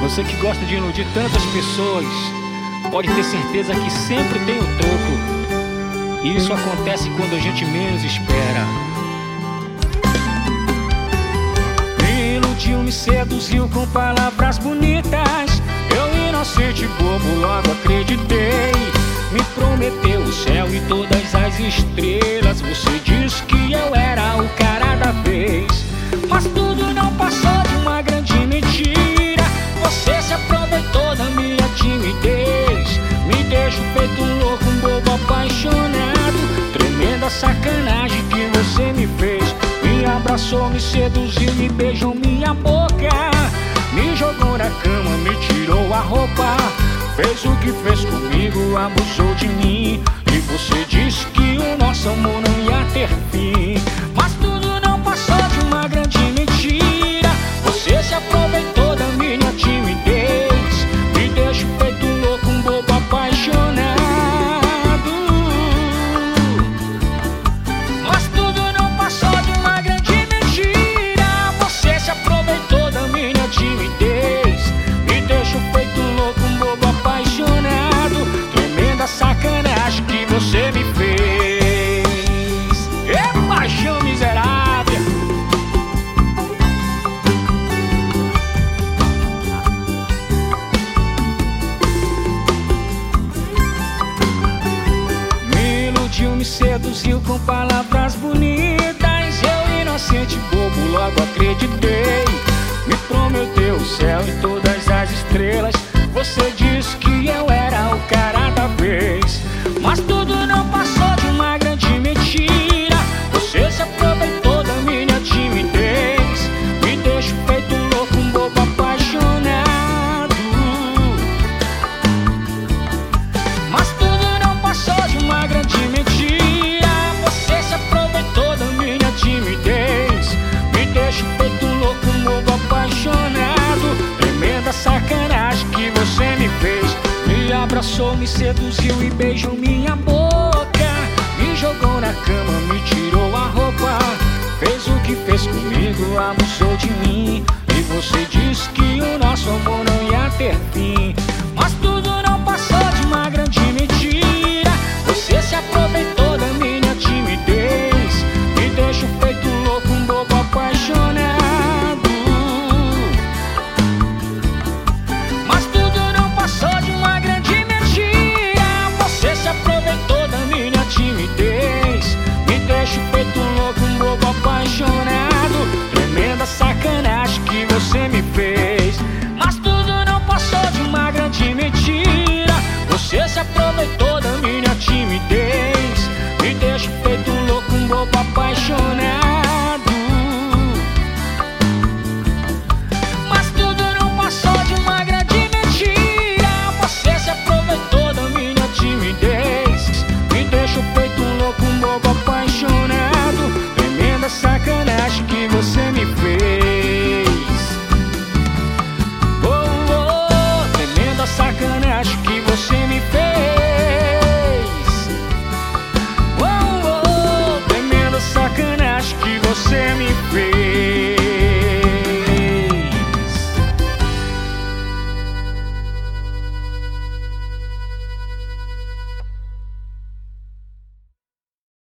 Você que gosta de iludir tantas pessoas, pode ter certeza que sempre tem um troco. E isso acontece quando a gente menos espera. Me iludiu, me seduziu com palavras bonitas. Eu, inocente bobo, logo acreditei. Me prometeu o céu e todas as estrelas. Você disse que eu era o cara da vez, mas tudo não passou de uma grande mentira. Você se aproveitou da minha timidez, me deixou feito um louco, um bobo apaixonado. Tremenda sacanagem que você me fez. Me abraçou, me seduziu, me beijou minha boca, me jogou na cama, me tirou a roupa. Fez o que fez comigo, abusou de mim. E você disse que o nosso amor não ia ter fim, mas tudo não passou de uma grande mentira. Você se aproveitou da minha timidez, me deixou feito um louco, um bobo apaixonado. Mas tudo não passou de uma grande mentira. Você se aproveitou da minha timidez, me deixou feito um louco, um bobo apaixonado. Tremenda sacanagem que você me fez. É paixão miserável. Me iludiu, me seduziu com palavras bonitas. Eu, inocente bobo, logo acreditei. Me prometeu o céu e todas as estrelas. Você disse que eu era o cara da vez, mas tudo não passou de uma grande mentira. Você se aproveitou da minha timidez, me deixou feito um louco, um bobo apaixonado. Mas tudo não passou de uma grande mentira. Você se aproveitou da minha timidez, me deixou feito um louco, um bobo apaixonado. Tremenda sacanagem que você me fez. Me abraçou, me seduziu e beijou minha boca, me jogou na cama, me tirou a roupa. Fez o que fez comigo, abusou de mim. E você disse que o nosso amor não ia ter fim, mas tudo não passou de uma grande mentira. Você se aproveitou da minha timidez, me deixou feito um louco, um bobo apaixonado. Mas tudo não passou de uma grande mentira. Você se aproveitou da minha timidez, me deixou feito um louco, um bobo apaixonado. Tremenda sacanagem que você me fez. Mas tudo não passou de uma grande mentira. Você se aproveitou da minha timidez, me deixou feito um louco, um bobo apaixonado. Mas tudo não passou de uma grande mentira. Você se aproveitou da minha timidez, me deixou feito um louco, um bobo apaixonado. Tremenda sacanagem que você me fez. Oh, oh, tremenda sacanagem que você me fez. Oh, oh, tremenda sacanagem que você me fez.